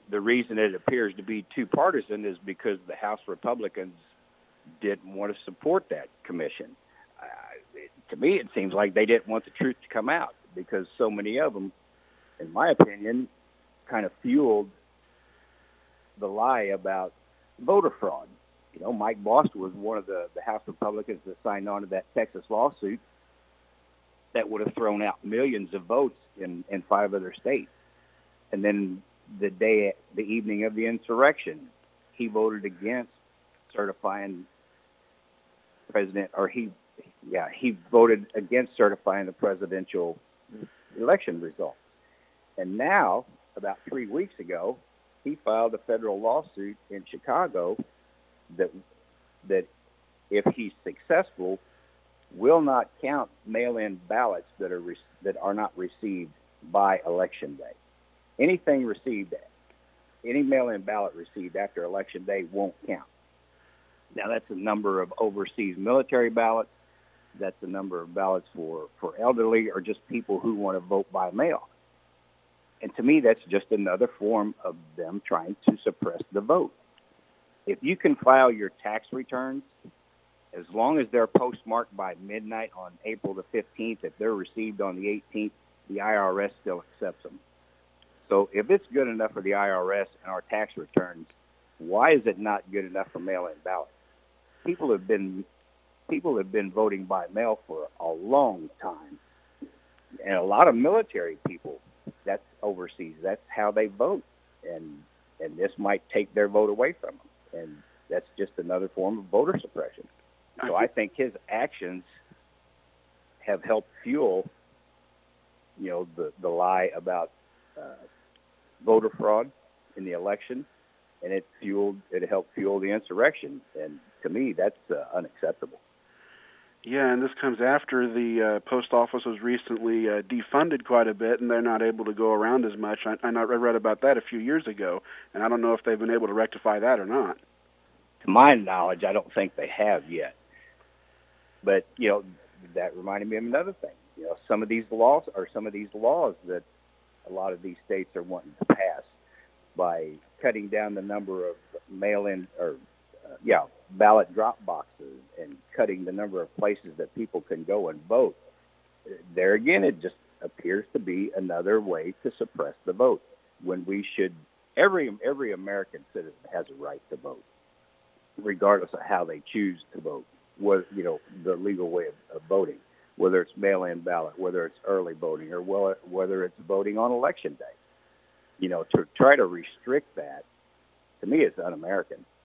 the reason it appears to be too partisan is because the House Republicans didn't want to support that commission. To me, it seems like they didn't want the truth to come out because so many of them, in my opinion, kind of fueled the lie about voter fraud. You know, Mike Bost was one of the House Republicans that signed on to that Texas lawsuit that would have thrown out millions of votes in 5 other states. And then the evening of the insurrection, he voted against certifying he voted against certifying the presidential election results. And now, about 3 weeks ago, he filed a federal lawsuit in Chicago that if he's successful, will not count mail-in ballots that are not received by Election Day. Anything received, any mail-in ballot received after Election Day won't count. Now, that's a number of overseas military ballots. That's a number of ballots for elderly or just people who want to vote by mail. And to me, that's just another form of them trying to suppress the vote. If you can file your tax returns, as long as they're postmarked by midnight on April the 15th, if they're received on the 18th, the IRS still accepts them. So if it's good enough for the IRS and our tax returns, why is it not good enough for mail-in ballots? People have been voting by mail for a long time. And a lot of military people, that's overseas, that's how they vote. And this might take their vote away from them. And that's just another form of voter suppression. So I think his actions have helped fuel, the lie about voter fraud in the election, and it helped fuel the insurrection. And to me, that's unacceptable. Yeah, and this comes after the post office was recently defunded quite a bit, and they're not able to go around as much. I read about that a few years ago, and I don't know if they've been able to rectify that or not. To my knowledge, I don't think they have yet. But, that reminded me of another thing. Some of these laws that a lot of these states are wanting to pass by cutting down the number of mail-in ballot drop boxes and cutting the number of places that people can go and vote. There again, it just appears to be another way to suppress the vote when we should, every American citizen has a right to vote, regardless of how they choose to vote, the legal way of voting, whether it's mail-in ballot, whether it's early voting, or whether it's voting on Election Day. To try to restrict that, to me, it's un-American.